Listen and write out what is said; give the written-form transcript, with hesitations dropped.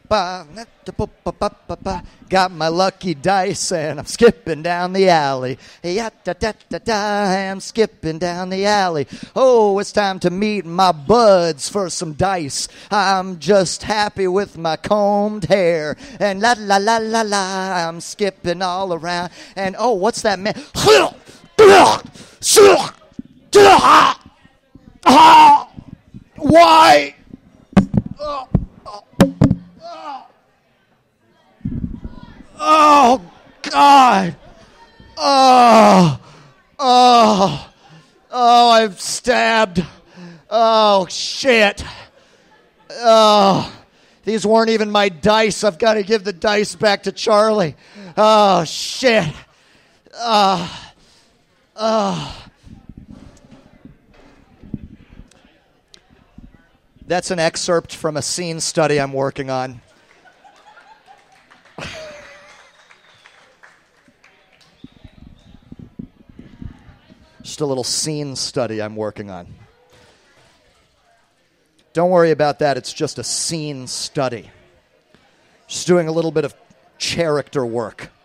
Got my lucky dice and I'm skipping down the alley. I'm skipping down the alley. Oh, it's time to meet my buds for some dice. I'm just happy with my combed hair. And la la la la la, I'm skipping all around. And oh, what's that man? Why? Oh, God. Oh, I'm stabbed. Oh, shit. Oh, these weren't even my dice. I've got to give the dice back to Charlie. Oh, shit. That's an excerpt from a scene study I'm working on. Just a little scene study I'm working on. Don't worry about that. It's just a scene study. Just doing a little bit of character work.